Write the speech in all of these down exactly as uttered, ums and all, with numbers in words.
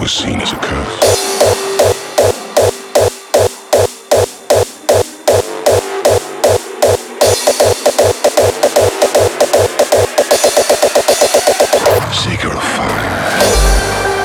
was seen as a curse. Seeker of fire.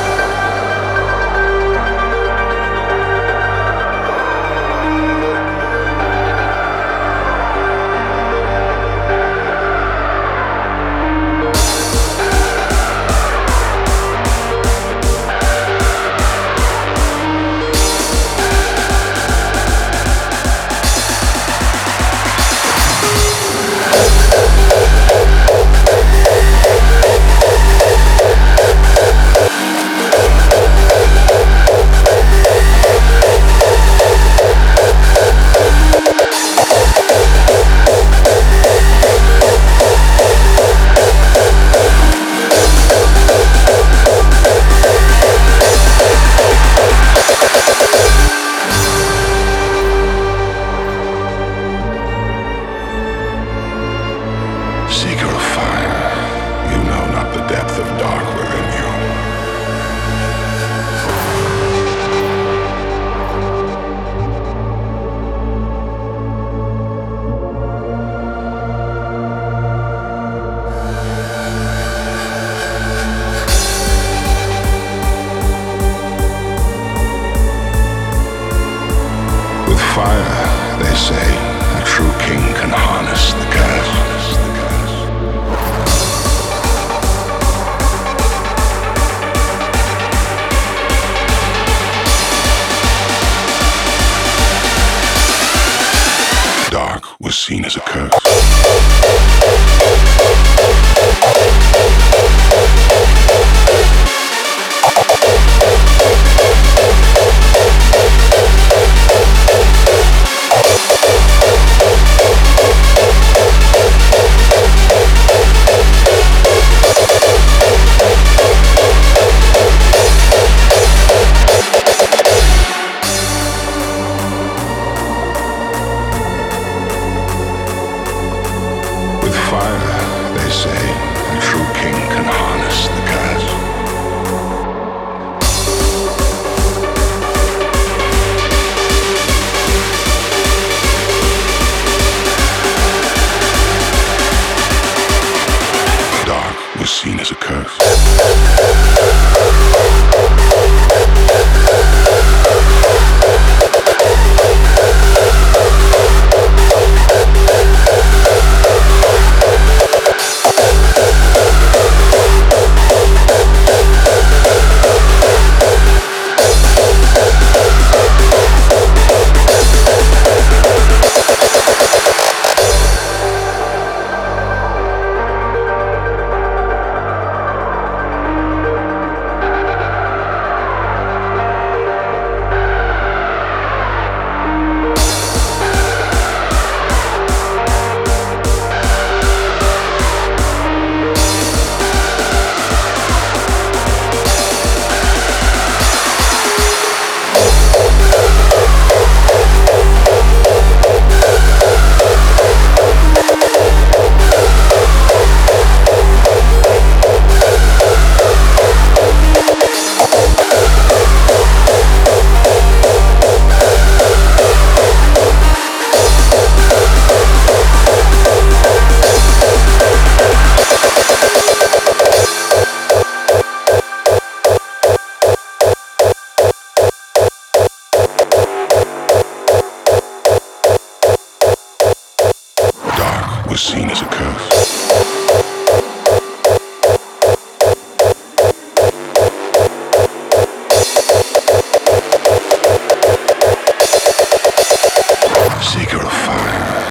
Seeker of fire, you know not the depth of dark within you. With fire, they say, a true king can harness the curse. Dark was seen as a curse. With fire, they say, a true king can harness the curse. Dark was seen as a curse. Was seen as a curse.